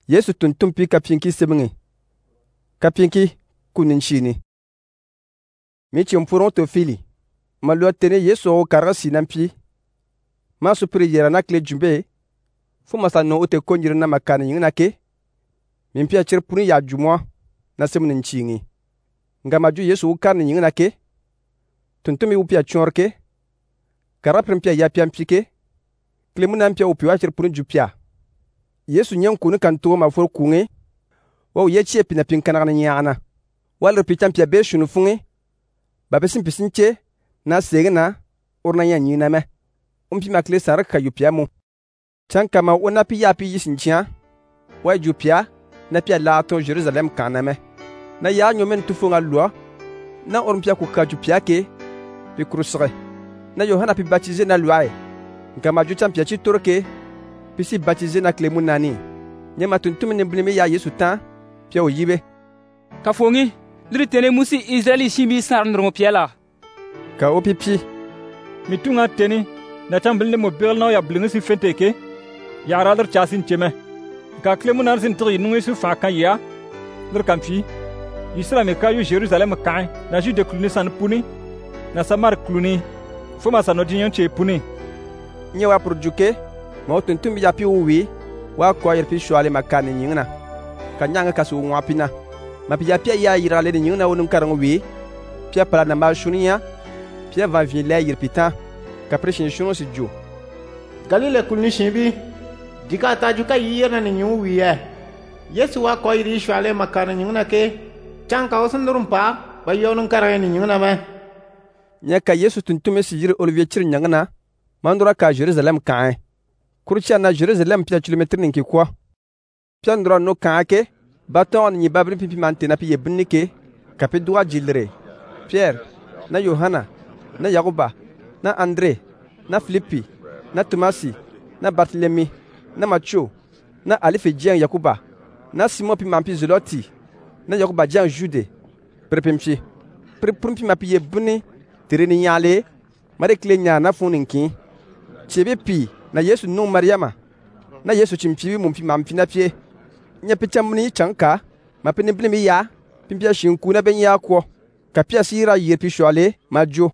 Yesu tuntumpi kapinki sebngi. Kapinki kunin shini. Mi chimpurong to fili. Ma lo tene Yesu o karga sinampi. Ma supri yera na kle jumbe. Fu masa no ute konjir na makani yingna ke. Min pia chirpuni ya jumwa na semnin chingi. Ngama ju Yesu ukani yingna ke. Tuntumi upia chorke. Karaprim pia ya pia mpike. Klemuna mpia upiwa chirpuni jupia. Yesu nyen kunu kan to ma for kunge. Wa ye chie pina pinkana na nyana. Wal repitam pia be shunu funge. Ba besin pisinche na segna orna ya nyina me. Umpi makle saraka yupia mu. Chanka ma ona pi ya pi yisinchia. Wa jupia na pia la to Jerusalem kaname. Na ya nyomen tufunga loi. Na ormpia ku ka jupia ke bi krusre. Na Yohana pi baptiser na loi. Ngama ju champia chi torke. Pisi baptiser na klemu nani. Nyama tuntum ne blime ya Yesu tan pia o yibe. Ka fongi liri tene musi Israeli shimbi sar ndrongo piela. Ka o pipi. Mitunga teni na chambilne mo bel na ya blingi si fenteke. Ya radar chasin cheme. Ka klemu nan sin tri nungi su fa kan ya. Lir kamfi. Israel me ka yu Jerusalem kan na ju de kluni san puni. Na samar kluni. Foma sanodinyon che puni. Nyewa produke. Ma tuntum ya pi uwi wa ko yer pi shwale makani nyingna ka nyanga kasu ngwapina ma pi ya pi ya yirale ni nyingna wonun karang wi pi pala na ma shunia pi va vile yer pita ka preshin shuno si jo Galile kulni shimbi dika ta juka yirna ni nyu wi ya Yesu wa ko yer shwale makani nyingna ke chanka osundurum pa ba yonun karang ni nyingna ma nyaka Yesu tuntum si yir olivier chir nyangna mandura ka Jerusalem kan Kurcha na Jerusalem pia kilometre ninki kwa. Pia ndra no kanke. Baton ni babri pipi mantena pi yebnike. Kapi doa jilre. Pierre, na Yohana, na Yakoba, na André, na Philippi, na Tomasi, na Barthélemy, na Matthieu, na Alife Jean Yakuba, na Simon pi mampi Zeloti, na Yakuba Jean Jude. Prepemchi. Prepumpi mapi yebni. Tereni nyale. Mare klenya na funinki. Chebe pi. Na Yesu no Mariama. Na Yesu chimpiwi mumpi mampi na pie. Nya pitamni chanka. Mapini blimi ya. Pimpia shinku na benya kwa. Kapia sira yepi shwale. Majo.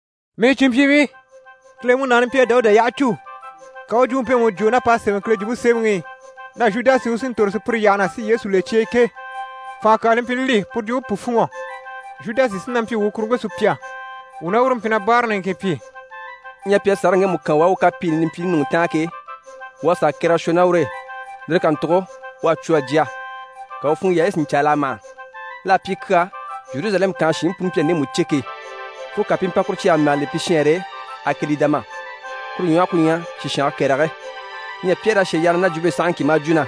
Me chimpiwi. Klemu nanipia dauda ya chu. Kao jumpe mo jona pase me klejibu semungi. Na Judas usin torse priyana si Yesu le cheke. Faka limpili pudi upufungo. Judas isinampi wukurungo supia. Una urumpina barna nkepi. Nya pia saranga mukawa ka pili ni pili nutake wasa kera shonaure dre kan to wa chua dia ka ofun ya esin chalama la pika Jerusalem kan shin pumpia ne mucheke fo ka pimpa kurchi amma le pishere akelidama kunya shisha kerare nya pia she yana na jube sanki majuna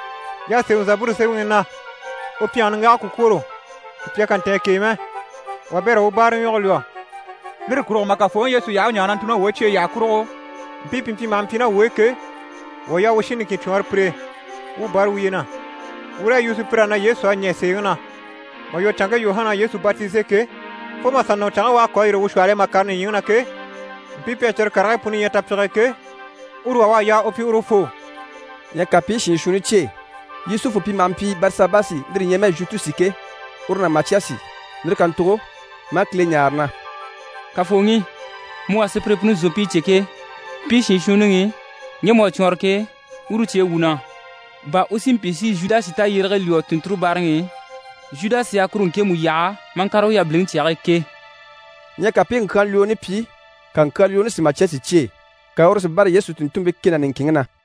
ya se uzaburu se wina o pian nga kukuro pia kan teke me wa bera o baru yolwa Lir kuro makafon Yesu ya nyana tuna woche ya kuro. Pipimpi mampina weke. Wo ya woshini ki chwar pre. U bar wina. Ura Yesu prana Yesu anye seyuna. Mayo changa Yohana Yesu baptize ke. Foma sanno changa wa ko iro ushwale makarni yuna ke. Pipi acher karai puni ya tapsere ke. Uru wa ya opi urufo. Ya kapishi shuniche. Yusufu pi mampi Barsabasi ndri nyeme jutu sike. Urna Matiasi. Ndri kanturo makle nyarna. Ka fongi mo asepre punu zopi cheke pi shinshunungi nyemo chorke uruche wuna ba osim pisi Judas ta yirga liyo tuntru barngi Judas ya kurun ke mu ya mankaro ya blin tiare ke nya ka pin kan liyo ni pi kan kan liyo ni si Matiasi che ka orse bar Yesu tuntumbe kina ninkingna